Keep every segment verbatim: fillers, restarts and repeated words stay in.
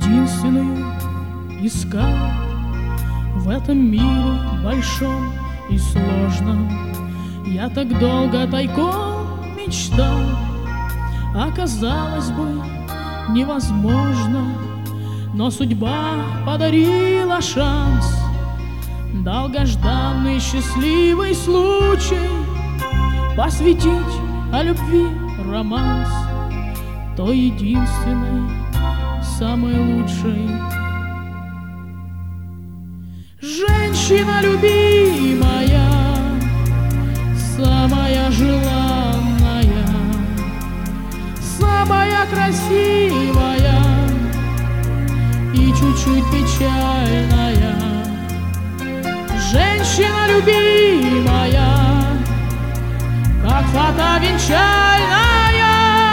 единственную искал в этом мире большом и сложном. Я так долго тайком мечтал, а казалось бы, невозможно. Но судьба подарила шанс, долгожданный счастливый случай посвятить о любви романс, той единственной, самой лучшей. Женщина любимая, самая желанная, самая красивая и чуть-чуть печальная. Женщина любимая, как фата венчальная,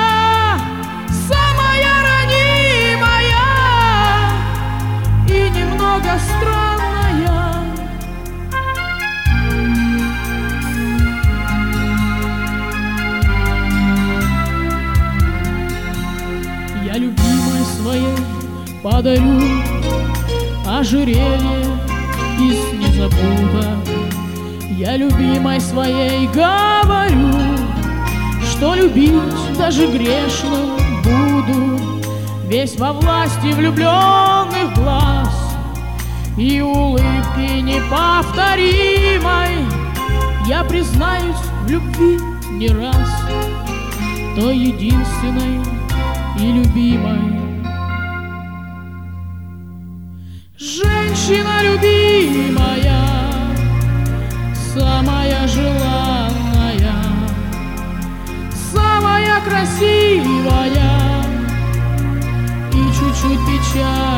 самая ранимая и немного странная. Я любимой своей подарю ожерелье из незабудок. Я любимой своей говорю, что любить даже грешно буду. Весь во власти влюбленных глаз и улыбки неповторимой. Я признаюсь в любви не раз, той единственной и любимой. Женщина любимая, самая желанная, самая красивая и чуть-чуть печальная.